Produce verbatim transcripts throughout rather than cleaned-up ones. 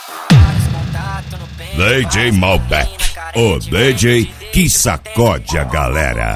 D J Malbec, o D J que sacode a galera.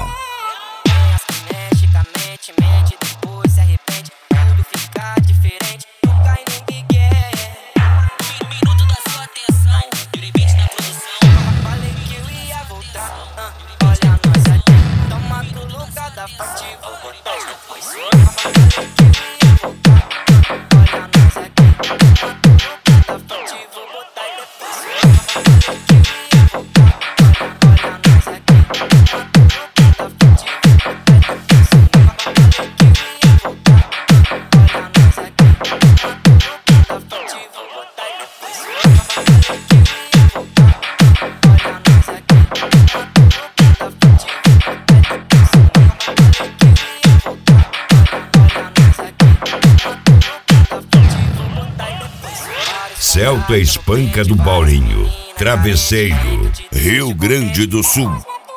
Celta Espanca do Paulinho, Travesseiro, Rio Grande do Sul.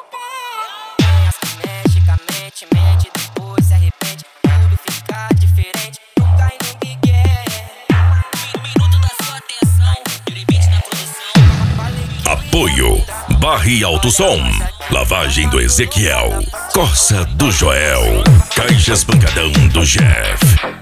Apoio Barre Alto Som, Lavagem do Ezequiel, Corsa do Joel, Caixas Pancadão do Jeff.